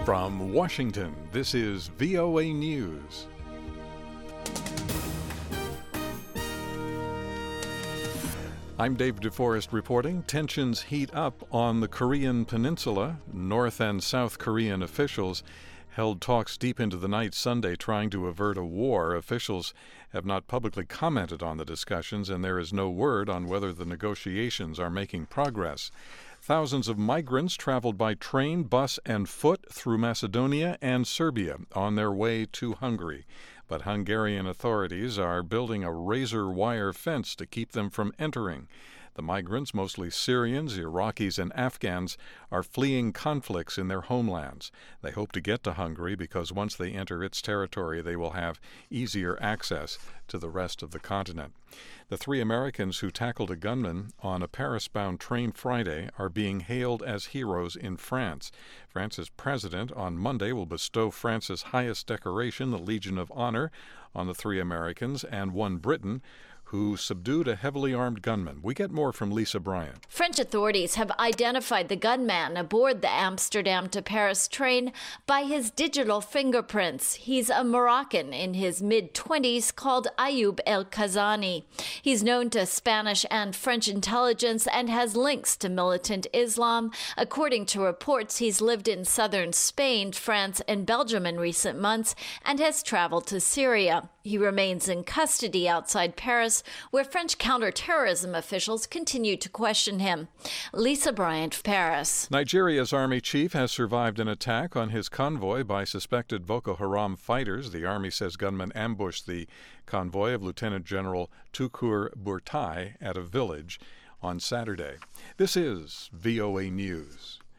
From Washington, this is VOA News. I'm Dave DeForest reporting. Tensions heat up on the Korean Peninsula. North and South Korean officials held talks deep into the night Sunday trying to avert a war. Officials have not publicly commented on the discussions, and there is no word on whether the negotiations are making progress. Thousands of migrants traveled by train, bus, and foot through Macedonia and Serbia on their way to Hungary. But Hungarian authorities are building a razor wire fence to keep them from entering. The migrants, mostly Syrians, Iraqis, and Afghans, are fleeing conflicts in their homelands. They hope to get to Hungary because once they enter its territory, they will have easier access to the rest of the continent. The three Americans who tackled a gunman on a Paris-bound train Friday are being hailed as heroes in France. France's president on Monday will bestow France's highest decoration, the Legion of Honor, on the three Americans and one Briton who subdued a heavily armed gunman. We get more from Lisa Bryant. French authorities have identified the gunman aboard the Amsterdam to Paris train by his digital fingerprints. He's a Moroccan in his mid-20s called Ayoub El Kazani. He's known to Spanish and French intelligence and has links to militant Islam. According to reports, he's lived in southern Spain, France, and Belgium in recent months and has traveled to Syria. He remains in custody outside Paris, where French counterterrorism officials continue to question him. Lisa Bryant, Paris. Nigeria's army chief has survived an attack on his convoy by suspected Boko Haram fighters. The army says gunmen ambushed the convoy of Lieutenant General Tukur Burtai at a village on Saturday. This is VOA News.